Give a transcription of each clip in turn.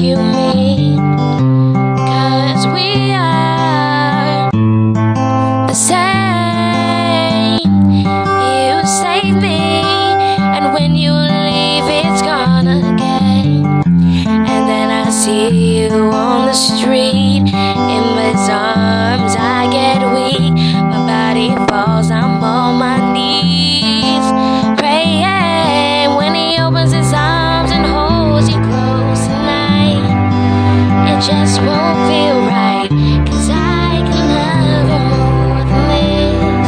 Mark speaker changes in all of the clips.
Speaker 1: you mean, 'cause we are the same. You save me, and when you leave it's gone again. And then I see you on the street, in his arms I get weak, my body falls, I'm on my knees, praying. When he opens his arms and holds you close tonight, it just won't feel right, 'cause I can love you more than this.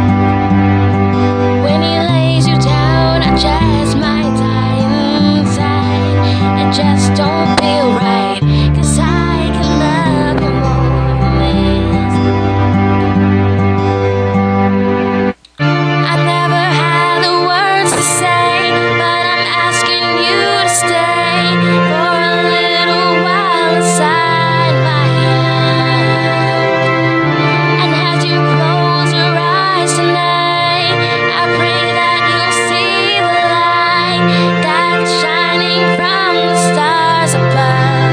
Speaker 1: When he lays you down, I just might die inside. It just don't feel right, 'cause I can love you more than this. I never had the words to say, but I'm asking you to stay for a little while inside my heart. And as you close your eyes tonight, I pray that you'll see the light that's shining from the stars above.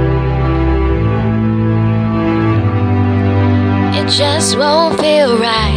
Speaker 1: It just won't feel right.